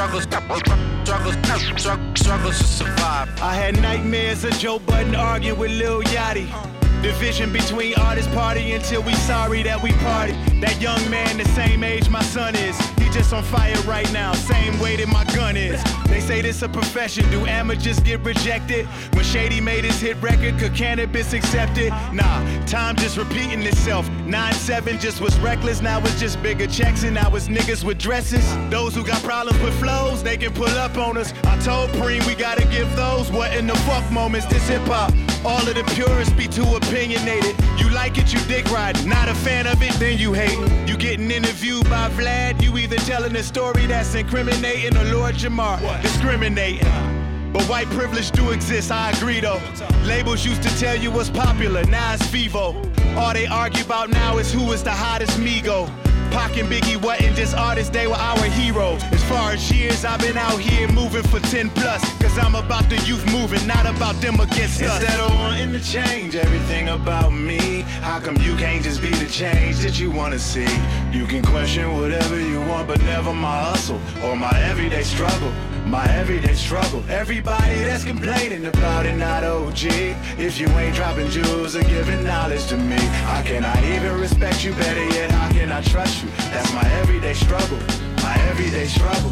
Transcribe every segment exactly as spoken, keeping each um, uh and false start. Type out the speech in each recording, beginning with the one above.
struggles, struggles, struggles, struggles to survive. I had nightmares of Joe Budden arguing with Lil Yachty. Division between artists party until we sorry that we party. That young man the same age my son is. He just on fire right now, same way that my gun is. They say this a profession, do amateurs get rejected? When Shady made his hit record, could cannabis accept it? Nah, time just repeating itself. nine seven just was reckless, now it's just bigger checks and now it's niggas with dresses. Those who got problems with flows, they can pull up on us. I told Preem we gotta give those what in the fuck moments. This hip hop, all of the purists be too opinionated. You like it, you dick riding. Not a fan of it, then you hate. You getting interviewed by Vlad, you either telling a story that's incriminating or Lord Jamar discriminating. But white privilege do exist, I agree though. Labels used to tell you what's popular, now it's Vivo. All they argue about now is who is the hottest Migo. Pac and Biggie wasn't just artists, they were our heroes. As far as years, I've been out here moving for ten plus. Cause I'm about the youth moving, not about them against us. Instead of wanting to change everything about me, how come you can't just be the change that you wanna see? You can question whatever you want, but never my hustle or my everyday struggle. My everyday struggle. Everybody that's complaining about it, not O G. If you ain't dropping jewels or giving knowledge to me, how can I even respect you? Better yet, how can I trust you? That's my everyday struggle. My everyday struggle.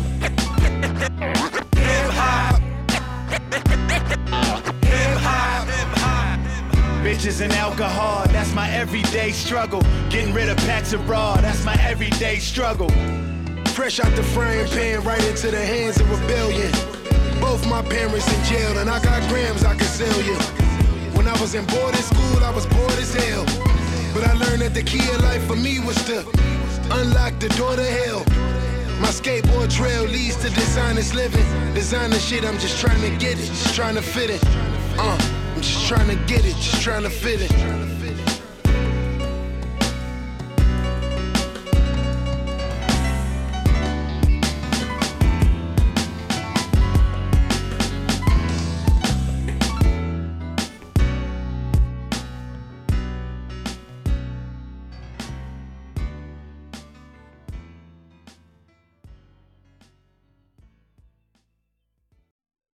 Hip hop. Hip hop. Bitches and alcohol, that's my everyday struggle. Getting rid of packs of raw, that's my everyday struggle. Fresh out the frying pan, right into the hands of rebellion. Both my parents in jail, and I got grams I can sell you. When I was in boarding school, I was bored as hell. But I learned that the key of life for me was to unlock the door to hell. My skateboard trail leads to designers living. Designer shit, I'm just trying to get it, just trying to fit it. Uh, I'm just trying to get it, just trying to fit it.